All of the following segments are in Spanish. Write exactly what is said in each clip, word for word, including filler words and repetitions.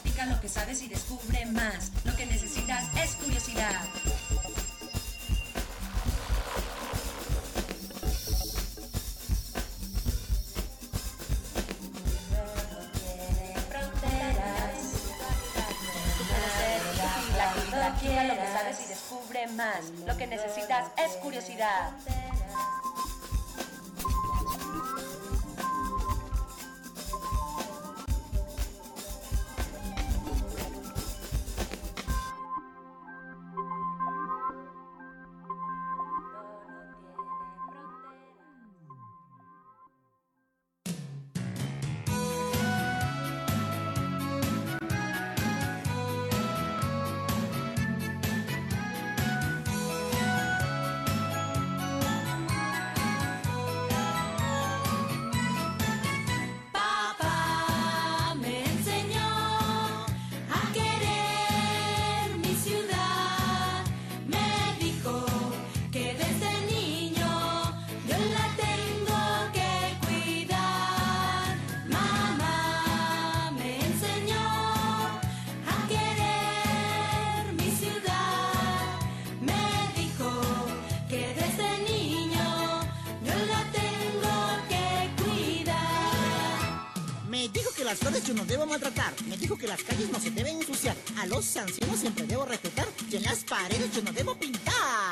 Practica lo que sabes y descubre más. Lo que necesitas es curiosidad. Practica lo que sabes y descubre más. Lo que necesitas es curiosidad. Las flores yo no debo maltratar. Me dijo que las calles no se deben ensuciar. A los ancianos siempre debo respetar. Y en las paredes yo no debo pintar.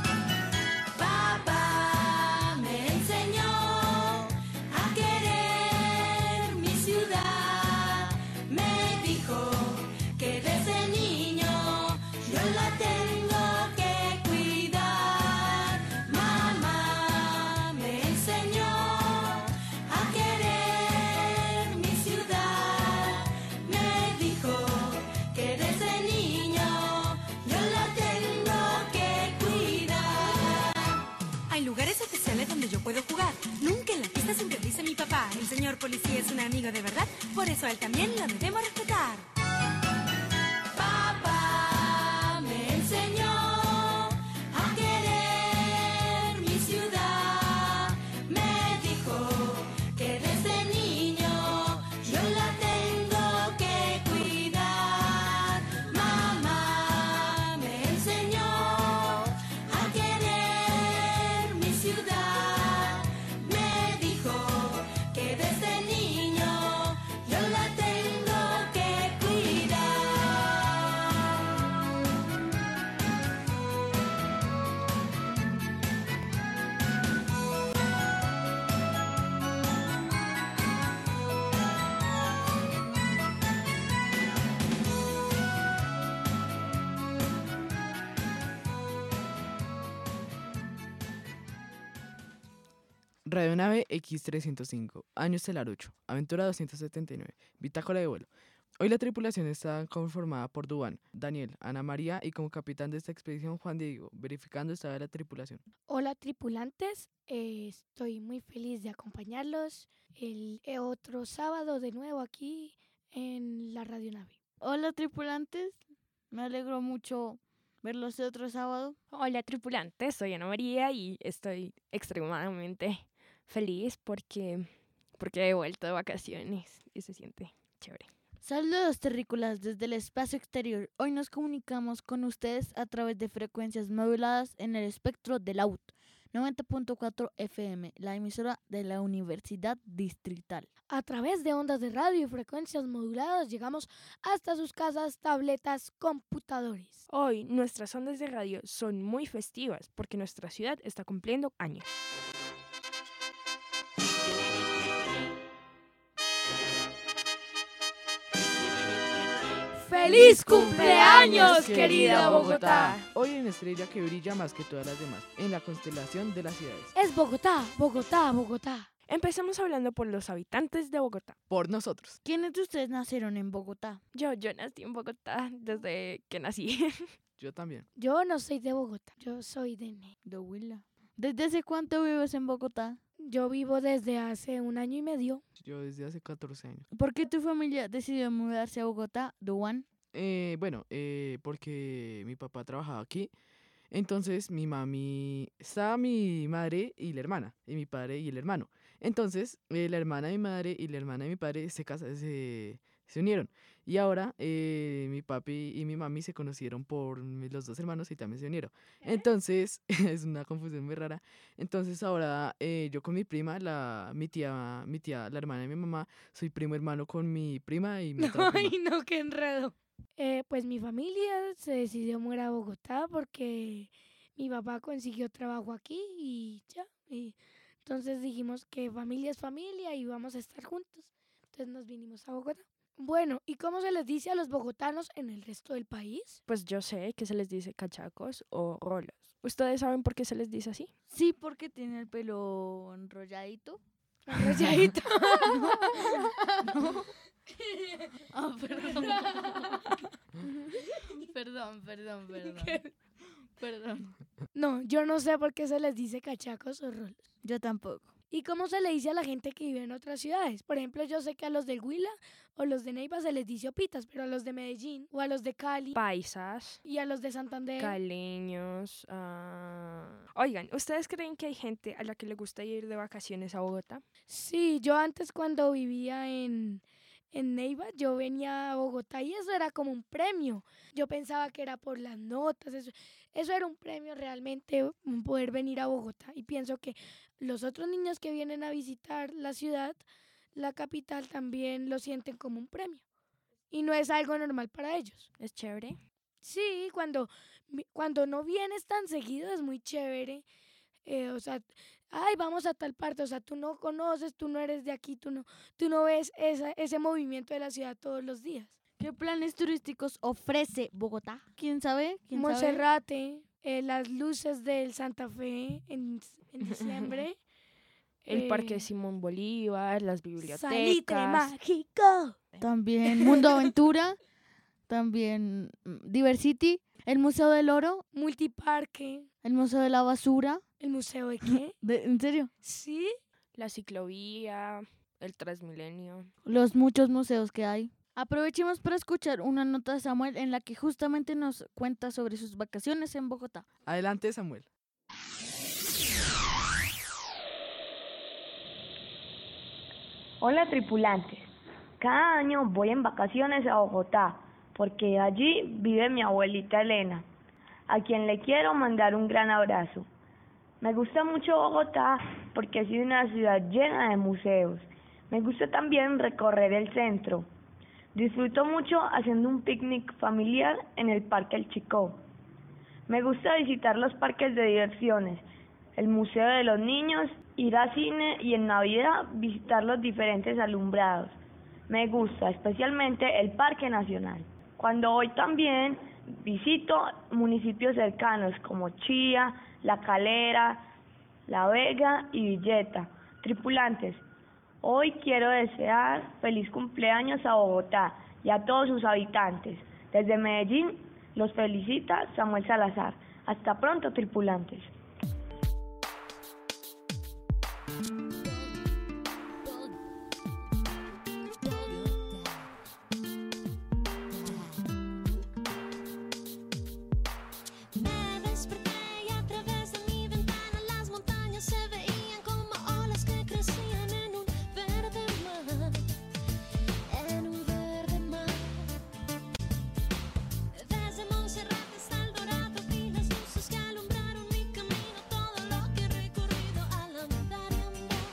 Papá me enseñó a querer mi ciudad. Me dijo que desde niño yo la tengo que cuidar. Mamá me enseñó a querer mi ciudad. Me dijo que desde niño yo la tengo que cuidar. Hay lugares especiales donde yo puedo jugar. Nunca en la fiesta siempre dice mi papá. El señor policía es un amigo de verdad. Por eso a él también lo debemos respetar. Papá me enseñó a querer mi ciudad. Me dijo que desde niño yo la tengo que cuidar. Mamá me enseñó a querer mi ciudad. Me dijo que desde niño yo la tengo que cuidar. Radionave X trescientos cinco, Año Estelar ocho, Aventura doscientos setenta y nueve, Bitácora de vuelo. Hoy la tripulación está conformada por Duván, Daniel, Ana María y como capitán de esta expedición Juan Diego, verificando estado de la tripulación. Hola tripulantes, eh, estoy muy feliz de acompañarlos el eh, otro sábado de nuevo aquí en la radionave. Hola tripulantes, me alegro mucho verlos de otro sábado. Hola tripulantes, soy Ana María y estoy extremadamente feliz porque, porque he vuelto de vacaciones y se siente chévere. Saludos terrícolas desde el espacio exterior. Hoy nos comunicamos con ustedes a través de frecuencias moduladas en el espectro de la U T, noventa punto cuatro F M, la emisora de la Universidad Distrital. A través de ondas de radio y frecuencias moduladas llegamos hasta sus casas, tabletas, computadores. Hoy nuestras ondas de radio son muy festivas porque nuestra ciudad está cumpliendo años. ¡Feliz cumpleaños, querida Bogotá! Hoy hay una estrella que brilla más que todas las demás, en la constelación de las ciudades. Es Bogotá, Bogotá, Bogotá. Empecemos hablando por los habitantes de Bogotá. Por nosotros. ¿Quiénes de ustedes nacieron en Bogotá? Yo, yo nací en Bogotá desde que nací. Yo también. Yo no soy de Bogotá, yo soy de Ne. De Huila. ¿Desde hace cuánto vives en Bogotá? Yo vivo desde hace un año y medio. Yo desde hace catorce años. ¿Por qué tu familia decidió mudarse a Bogotá, Duan? Eh, bueno, eh, porque mi papá trabajaba aquí. Entonces mi mami, estaba mi madre y la hermana, y mi padre y el hermano. Entonces eh, la hermana de mi madre y la hermana de mi padre se, casa, se, se unieron. Y ahora eh, mi papi y mi mami se conocieron por mi- los dos hermanos y también se unieron. Entonces, es una confusión muy rara. Entonces ahora eh, yo con mi prima, la, mi tía, mi tía, la hermana de mi mamá, soy primo hermano con mi prima y mi otra prima. Ay, no, qué enredo. Eh, pues mi familia se decidió mudar a Bogotá porque mi papá consiguió trabajo aquí y ya. Y entonces dijimos que familia es familia y vamos a estar juntos. Entonces nos vinimos a Bogotá. Bueno, ¿y cómo se les dice a los bogotanos en el resto del país? Pues yo sé que se les dice cachacos o rolos. ¿Ustedes saben por qué se les dice así? Sí, porque tiene el pelo enrolladito. Enrolladito. No. Ah, perdón. Perdón, perdón, perdón. Perdón. No, yo no sé por qué se les dice cachacos o rolos. Yo tampoco. ¿Y cómo se le dice a la gente que vive en otras ciudades? Por ejemplo, yo sé que a los del Huila o los de Neiva se les dice opitas, pero a los de Medellín o a los de Cali Paisas, y a los de Santander. caleños. ah. Oigan, ¿ustedes creen que hay gente a la que le gusta ir de vacaciones a Bogotá? Sí, yo antes cuando vivía en, en Neiva, yo venía a Bogotá y eso era como un premio. Yo pensaba que era por las notas, eso, eso era un premio realmente, mm, poder venir a Bogotá. Y pienso que los otros niños que vienen a visitar la ciudad, la capital, también lo sienten como un premio. Y no es algo normal para ellos. ¿Es chévere? Sí, cuando, vi- cuando no vienes tan seguido es muy chévere. Eh, o sea, ay, vamos a tal parte. O sea, tú no conoces, tú no eres de aquí, tú no, tú no ves esa, ese movimiento de la ciudad todos los días. ¿Qué planes turísticos ofrece Bogotá? ¿Quién sabe? ¿Quién sabe? Monserrate, eh, las luces del Santa Fe en, en diciembre. El eh, Parque Simón Bolívar, las Salitre bibliotecas. mágico. También Mundo Aventura, también mm, Diversity, el Museo del Oro, Multiparque. el Museo de la Basura. ¿El museo de qué? De- ¿En serio? Sí. La ciclovía, el Transmilenio. Los muchos museos que hay. Aprovechemos para escuchar una nota de Samuel en la que justamente nos cuenta sobre sus vacaciones en Bogotá. Adelante, Samuel. Hola tripulantes, cada año voy en vacaciones a Bogotá porque allí vive mi abuelita Elena, a quien le quiero mandar un gran abrazo. Me gusta mucho Bogotá porque es una ciudad llena de museos. Me gusta también recorrer el centro. Disfruto mucho haciendo un picnic familiar en el Parque El Chicó. Me gusta visitar los parques de diversiones, el Museo de los Niños, ir a cine y en Navidad visitar los diferentes alumbrados. Me gusta especialmente el Parque Nacional. Cuando voy también visito municipios cercanos como Chía, La Calera, La Vega y Villeta. Tripulantes, hoy quiero desear feliz cumpleaños a Bogotá y a todos sus habitantes. Desde Medellín los felicita Samuel Salazar. Hasta pronto, tripulantes. Me desperté y a través de mi ventana las montañas se veían como olas que crecían en un verde mar, en un verde mar. Desde Monserrate hasta el Dorado vi las luces que alumbraron mi camino, todo lo que he recorrido al andar y andar.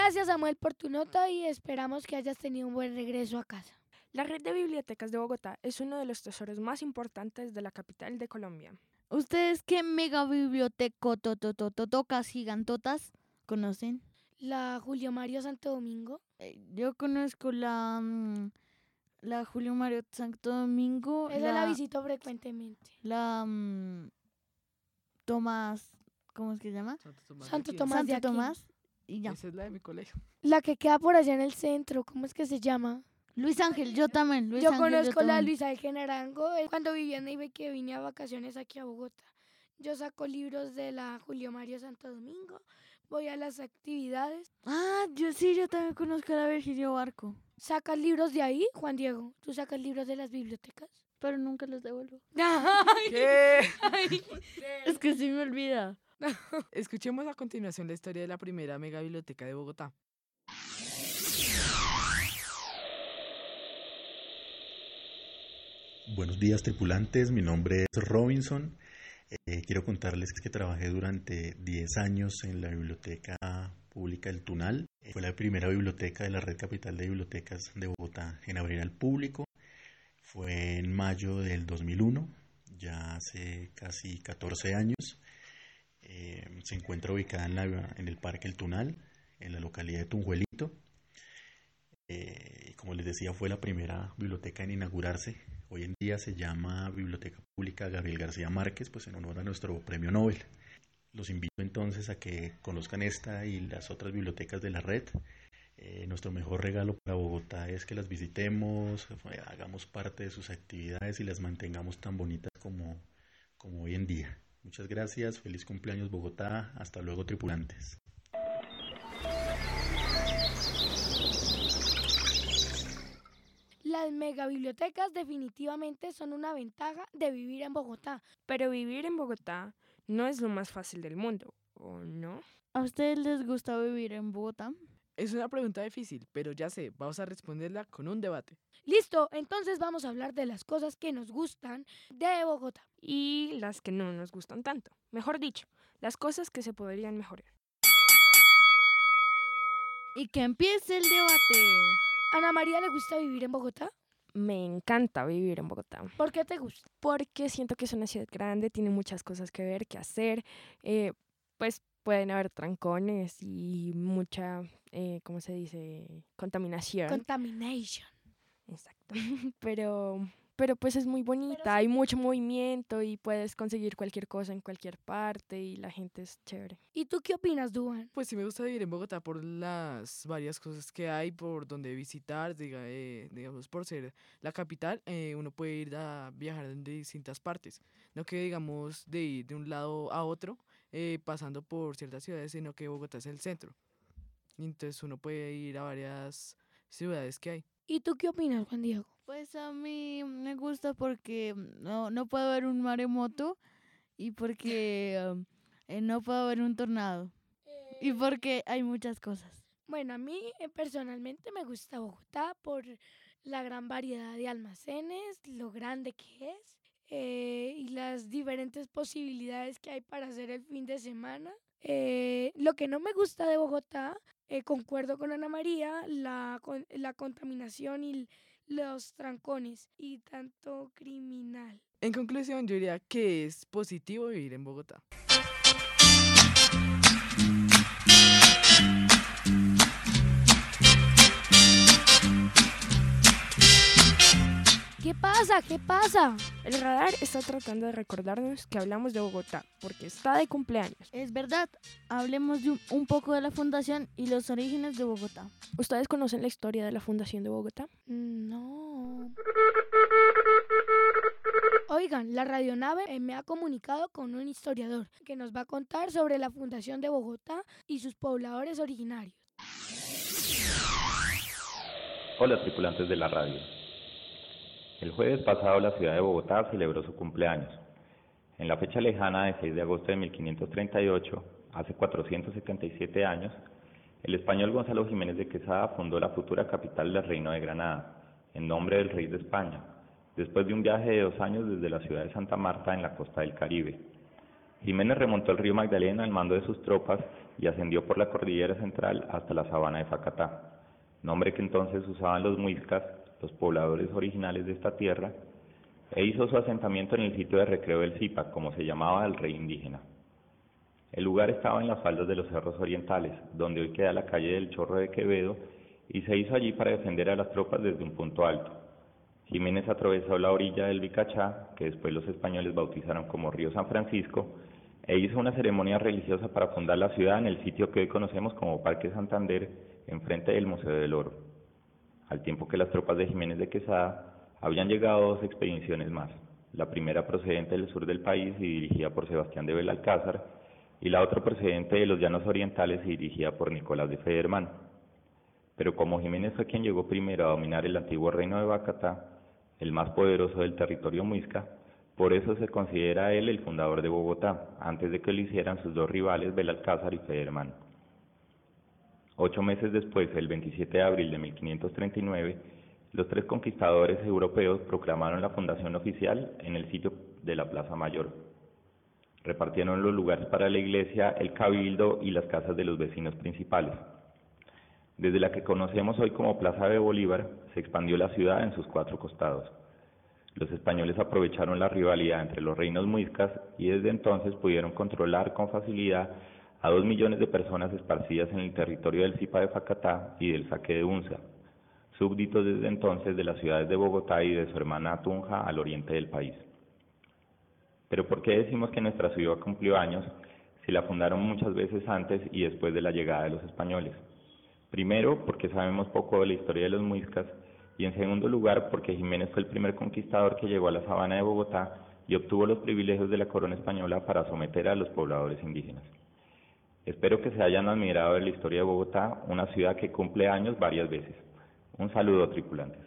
Gracias, Samuel, por tu nota y esperamos que hayas tenido un buen regreso a casa. La red de bibliotecas de Bogotá es uno de los tesoros más importantes de la capital de Colombia. ¿Ustedes qué mega biblioteca tocas gigantotas conocen? La Julio Mario Santo Domingo. Eh, Yo conozco la, mm, la Julio Mario Santo Domingo, Esa la la, visito frecuentemente. la mm, Tomás, ¿cómo es que se llama? Santo Tomás de Santo Aquino. Tomás de Santo Aquino. Tomás y ya. Esa es la de mi colegio. La que queda por allá en el centro, ¿cómo es que se llama? Luis Ángel, yo también. Luis yo Ángel, conozco la también. Luisa de Generango eh, cuando vivía en Neiva y que vine a vacaciones aquí a Bogotá. Yo saco libros de la Julio Mario Santo Domingo, voy a las actividades. Ah, yo sí, yo también conozco a la Virgilio Barco, ¿Sacas libros de ahí, Juan Diego? ¿Tú sacas libros de las bibliotecas? pero nunca los devuelvo. ¿Qué? Es que sí me olvida. Escuchemos a continuación la historia de la primera mega biblioteca de Bogotá. Buenos días, tripulantes. Mi nombre es Robinson. Eh, quiero contarles que trabajé durante diez años en la Biblioteca Pública del Tunal. Eh, fue la primera biblioteca de la Red Capital de Bibliotecas de Bogotá en abrir al público. Fue en mayo del dos mil uno, ya hace casi catorce años. Eh, se encuentra ubicada en, la, en el Parque El Tunal, en la localidad de Tunjuelito. Eh, como les decía, fue la primera biblioteca en inaugurarse. Hoy en día se llama Biblioteca Pública Gabriel García Márquez, pues en honor a nuestro premio Nobel. Los invito entonces a que conozcan esta y las otras bibliotecas de la red. Eh, nuestro mejor regalo para Bogotá es que las visitemos, eh, hagamos parte de sus actividades y las mantengamos tan bonitas como, como hoy en día. Muchas gracias, feliz cumpleaños Bogotá, hasta luego tripulantes. Las megabibliotecas definitivamente son una ventaja de vivir en Bogotá. Pero vivir en Bogotá no es lo más fácil del mundo, ¿o no? ¿A ustedes les gusta vivir en Bogotá? Es una pregunta difícil, pero ya sé, vamos a responderla con un debate. Listo, entonces vamos a hablar de las cosas que nos gustan de Bogotá. Y las que no nos gustan tanto. Mejor dicho, las cosas que se podrían mejorar. Y que empiece el debate. ¿Ana María le gusta vivir en Bogotá? Me encanta vivir en Bogotá. ¿Por qué te gusta? Porque siento que es una ciudad grande, tiene muchas cosas que ver, que hacer. Eh, pues pueden haber trancones y mucha, eh, ¿cómo se dice? Contaminación. Contamination. Exacto. Pero, pero pues es muy bonita, hay mucho movimiento y puedes conseguir cualquier cosa en cualquier parte y la gente es chévere. ¿Y tú qué opinas, Duan? Pues sí me gusta vivir en Bogotá por las varias cosas que hay, por donde visitar, diga, eh, digamos, por ser la capital, eh, uno puede ir a viajar en distintas partes. No que digamos de ir de un lado a otro, eh, pasando por ciertas ciudades, sino que Bogotá es el centro. Y entonces uno puede ir a varias ciudades que hay. ¿Y tú qué opinas, Juan Diego? Pues a mí me gusta porque no, no puedo ver un maremoto y porque um, eh, no puedo ver un tornado y porque hay muchas cosas. Bueno, a mí eh, personalmente me gusta Bogotá por la gran variedad de almacenes, lo grande que es eh, y las diferentes posibilidades que hay para hacer el fin de semana. Eh, lo que no me gusta de Bogotá, eh, concuerdo con Ana María, la, con, la contaminación y los trancones y tanto criminal. En conclusión, yo diría que es positivo vivir en Bogotá. ¿Qué pasa? ¿Qué pasa? El radar está tratando de recordarnos que hablamos de Bogotá porque está de cumpleaños. Es verdad, hablemos de un, un poco de la fundación y los orígenes de Bogotá. ¿Ustedes conocen la historia de la fundación de Bogotá? No. Oigan, la radionave eh, me ha comunicado con un historiador que nos va a contar sobre la fundación de Bogotá y sus pobladores originarios. Hola tripulantes de la radio. El jueves pasado la ciudad de Bogotá celebró su cumpleaños. En la fecha lejana de seis de agosto de mil quinientos treinta y ocho, hace cuatrocientos setenta y siete años, el español Gonzalo Jiménez de Quesada fundó la futura capital del Reino de Granada, en nombre del rey de España, después de un viaje de dos años desde la ciudad de Santa Marta en la costa del Caribe. Jiménez remontó el río Magdalena al mando de sus tropas y ascendió por la cordillera central hasta la sabana de Facatá, nombre que entonces usaban los muiscas, los pobladores originales de esta tierra, e hizo su asentamiento en el sitio de recreo del Zipa, como se llamaba el rey indígena. El lugar estaba en las faldas de los cerros orientales, donde hoy queda la calle del Chorro de Quevedo, y se hizo allí para defender a las tropas desde un punto alto. Jiménez atravesó la orilla del Vicachá, que después los españoles bautizaron como Río San Francisco, e hizo una ceremonia religiosa para fundar la ciudad en el sitio que hoy conocemos como Parque Santander, enfrente del Museo del Oro. Al tiempo que las tropas de Jiménez de Quesada habían llegado dos expediciones más, la primera procedente del sur del país y dirigida por Sebastián de Belalcázar, y la otra procedente de los llanos orientales y dirigida por Nicolás de Federman. Pero como Jiménez fue quien llegó primero a dominar el antiguo reino de Bacatá, el más poderoso del territorio muisca, por eso se considera a él el fundador de Bogotá, antes de que lo hicieran sus dos rivales Belalcázar y Federman. Ocho meses después, el veintisiete de abril de mil quinientos treinta y nueve, los tres conquistadores europeos proclamaron la fundación oficial en el sitio de la Plaza Mayor. Repartieron los lugares para la iglesia, el cabildo y las casas de los vecinos principales. Desde la que conocemos hoy como Plaza de Bolívar, se expandió la ciudad en sus cuatro costados. Los españoles aprovecharon la rivalidad entre los reinos muiscas y desde entonces pudieron controlar con facilidad a dos millones de personas esparcidas en el territorio del Zipa de Facatá y del Saque de Unza, súbditos desde entonces de las ciudades de Bogotá y de su hermana Tunja al oriente del país. Pero ¿por qué decimos que nuestra ciudad cumplió años si la fundaron muchas veces antes y después de la llegada de los españoles? Primero, porque sabemos poco de la historia de los muiscas, y en segundo lugar, porque Jiménez fue el primer conquistador que llegó a la sabana de Bogotá y obtuvo los privilegios de la corona española para someter a los pobladores indígenas. Espero que se hayan admirado de la historia de Bogotá, una ciudad que cumple años varias veces. Un saludo, tripulantes.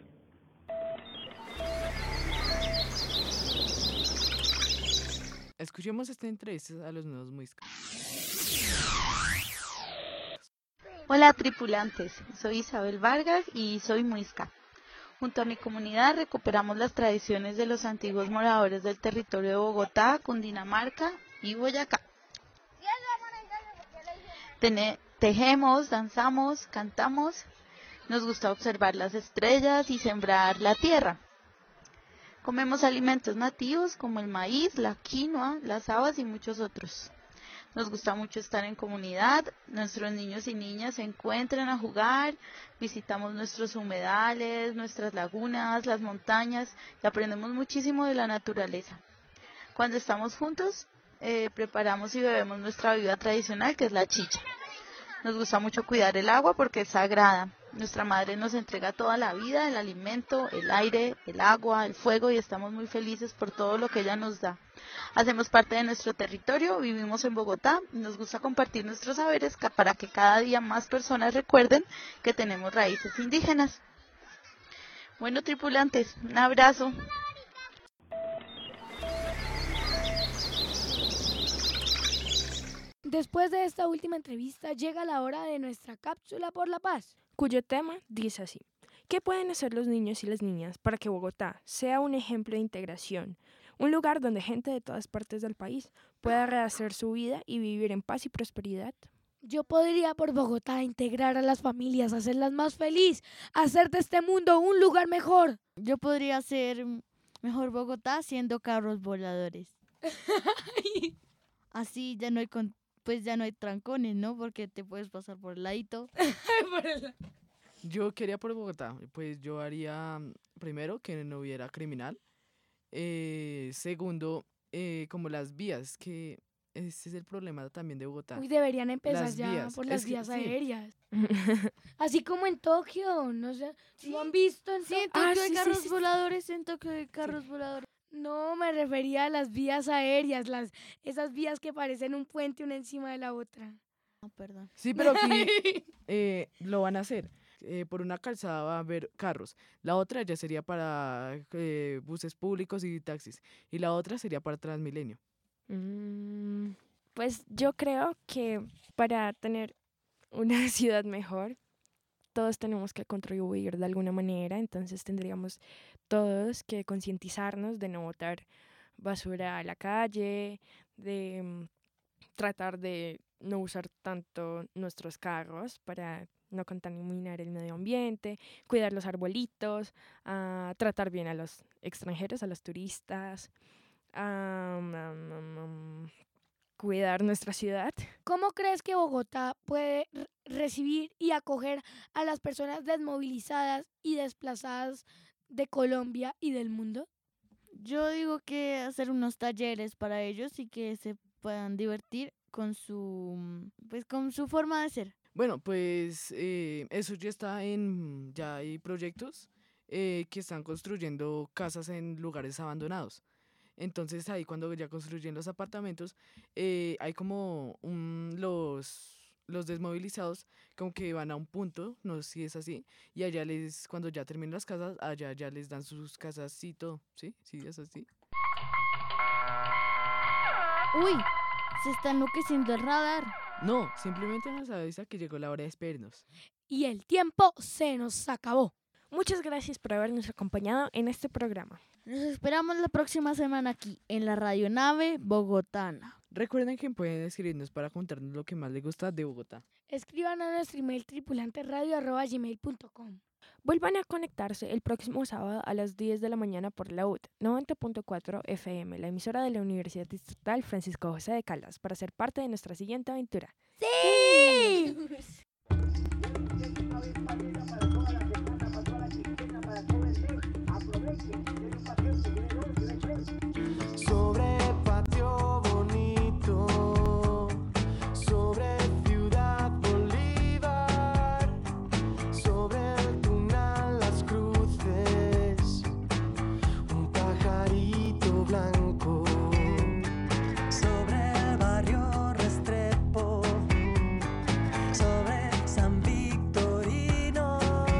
Escuchemos esta entrevista a los nuevos muiscas. Hola tripulantes, soy Isabel Vargas y soy muisca. Junto a mi comunidad recuperamos las tradiciones de los antiguos moradores del territorio de Bogotá, Cundinamarca y Boyacá. Tene- tejemos, danzamos, cantamos, nos gusta observar las estrellas y sembrar la tierra. Comemos alimentos nativos como el maíz, la quinoa, las habas y muchos otros. Nos gusta mucho estar en comunidad, nuestros niños y niñas se encuentran a jugar, visitamos nuestros humedales, nuestras lagunas, las montañas y aprendemos muchísimo de la naturaleza. Cuando estamos juntos, eh, preparamos y bebemos nuestra bebida tradicional, que es la chicha. Nos gusta mucho cuidar el agua porque es sagrada. Nuestra madre nos entrega toda la vida, el alimento, el aire, el agua, el fuego y estamos muy felices por todo lo que ella nos da. Hacemos parte de nuestro territorio, vivimos en Bogotá y nos gusta compartir nuestros saberes para que cada día más personas recuerden que tenemos raíces indígenas. Bueno, tripulantes, un abrazo. Después de esta última entrevista llega la hora de nuestra cápsula por la paz, cuyo tema dice así: ¿qué pueden hacer los niños y las niñas para que Bogotá sea un ejemplo de integración? Un lugar donde gente de todas partes del país pueda rehacer su vida y vivir en paz y prosperidad. Yo podría por Bogotá integrar a las familias, hacerlas más felices, hacer de este mundo un lugar mejor. Yo podría hacer mejor Bogotá haciendo carros voladores. Así ya no hay con, pues ya no hay trancones, ¿no? Porque te puedes pasar por el ladito. Yo quería por Bogotá, pues yo haría primero que no hubiera criminal. Eh, segundo, eh, como las vías, que ese es el problema también de Bogotá. Uy, deberían empezar Las ya vías, por las es que vías sí. aéreas. Así como en Tokio, no sé, ¿lo han visto en Sí, en Tokio? Tokio Ah, hay sí, carros sí, sí. voladores, en Tokio hay carros voladores. No, me refería a las vías aéreas, las esas vías que parecen un puente una encima de la otra. No, perdón. Sí, pero aquí eh, lo van a hacer. Eh, por una calzada va a haber carros. La otra ya sería para eh, buses públicos y taxis. Y la otra sería para Transmilenio. Mm, pues yo creo que para tener una ciudad mejor, todos tenemos que contribuir de alguna manera, entonces tendríamos todos que concientizarnos de no botar basura a la calle, de mm, tratar de no usar tanto nuestros carros para no contaminar el medio ambiente, cuidar los arbolitos, ah, tratar bien a los extranjeros, a los turistas, ah, mm, mm, mm, cuidar nuestra ciudad. ¿Cómo crees que Bogotá puede re- recibir y acoger a las personas desmovilizadas y desplazadas de Colombia y del mundo? Yo digo que hacer unos talleres para ellos y que se puedan divertir con su, pues, con su forma de ser. Bueno, pues eh, eso ya está en, ya hay proyectos eh, que están construyendo casas en lugares abandonados. Entonces ahí cuando ya construyen los apartamentos, eh, hay como un, los, los desmovilizados como que van a un punto, no sé si es así, y allá les, cuando ya terminan las casas, allá ya les dan sus casas y todo, ¿sí? Sí, es así. Uy, se está enloqueciendo el radar. No, simplemente nos avisa que llegó la hora de despedirnos. Y el tiempo se nos acabó. Muchas gracias por habernos acompañado en este programa. Nos esperamos la próxima semana aquí en la radionave bogotana. Recuerden que pueden escribirnos para contarnos lo que más les gusta de Bogotá. Escriban a nuestro email tripulantesradio arroba gmail punto com. Vuelvan a conectarse el próximo sábado a las diez de la mañana por la U T noventa punto cuatro F M, la emisora de la Universidad Distrital Francisco José de Caldas, para ser parte de nuestra siguiente aventura. ¡Sí! Sobre patio bonito, sobre Ciudad Bolívar, sobre el Tunal Las Cruces, un pajarito blanco. Sobre el barrio Restrepo, sobre San Victorino,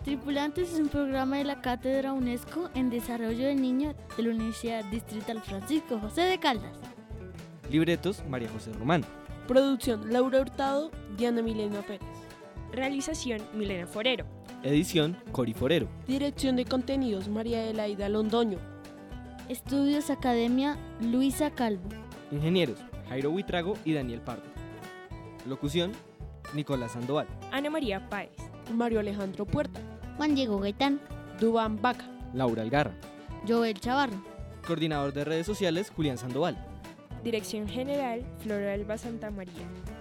Tripulantes es un programa de la Cátedra UNESCO en Desarrollo del Niño de la Universidad Distrital Francisco José de Caldas. Libretos, María José Román. Producción, Laura Hurtado, Diana Milena Pérez. Realización, Milena Forero. Edición, Cori Forero. Dirección de contenidos, María Adelaida Londoño. Estudios Academia, Luisa Calvo. Ingenieros, Jairo Buitrago y Daniel Pardo. Locución, Nicolás Sandoval. Ana María Páez. Mario Alejandro Puerta. Juan Diego Gaitán. Dubán Vaca. Laura Algarra. Joel Chavarro. Coordinador de redes sociales, Julián Sandoval. Dirección General, Flora Alba Santa María.